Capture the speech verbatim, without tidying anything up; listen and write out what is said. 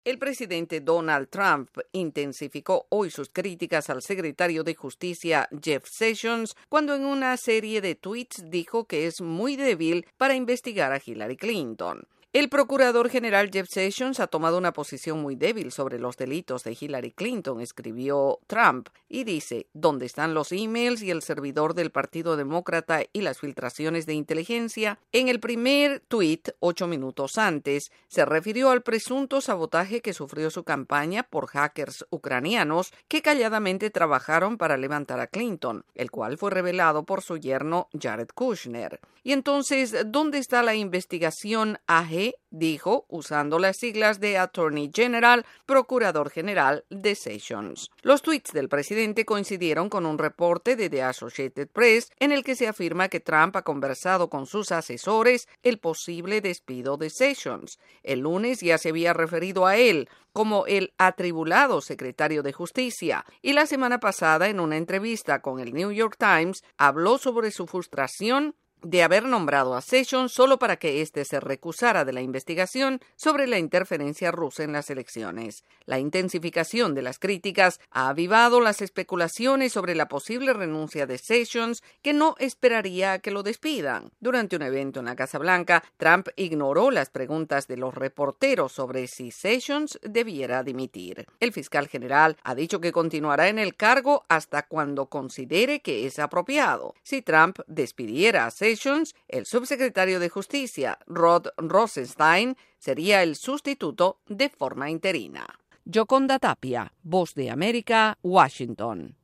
El presidente Donald Trump intensificó hoy sus críticas al secretario de Justicia Jeff Sessions cuando en una serie de tweets dijo que es muy débil para investigar a Hillary Clinton. El procurador general Jeff Sessions ha tomado una posición muy débil sobre los delitos de Hillary Clinton, escribió Trump, y dice, ¿dónde están los emails y el servidor del Partido Demócrata y las filtraciones de inteligencia? En el primer tuit, ocho minutos antes, se refirió al presunto sabotaje que sufrió su campaña por hackers ucranianos que calladamente trabajaron para levantar a Clinton, el cual fue revelado por su yerno Jared Kushner. Y entonces, ¿dónde está la investigación A G? Dijo, usando las siglas de Attorney General, Procurador General de Sessions. Los tweets del presidente coincidieron con un reporte de The Associated Press en el que se afirma que Trump ha conversado con sus asesores el posible despido de Sessions. El lunes ya se había referido a él como el atribulado secretario de Justicia, y la semana pasada, en una entrevista con el New York Times, habló sobre su frustración de haber nombrado a Sessions solo para que éste se recusara de la investigación sobre la interferencia rusa en las elecciones. La intensificación de las críticas ha avivado las especulaciones sobre la posible renuncia de Sessions, que no esperaría a que lo despidan. Durante un evento en la Casa Blanca, Trump ignoró las preguntas de los reporteros sobre si Sessions debiera dimitir. El fiscal general ha dicho que continuará en el cargo hasta cuando considere que es apropiado. Si Trump despidiera a Sessions, el subsecretario de Justicia, Rod Rosenstein, sería el sustituto de forma interina. Yoconda Tapia, Voz de América, Washington.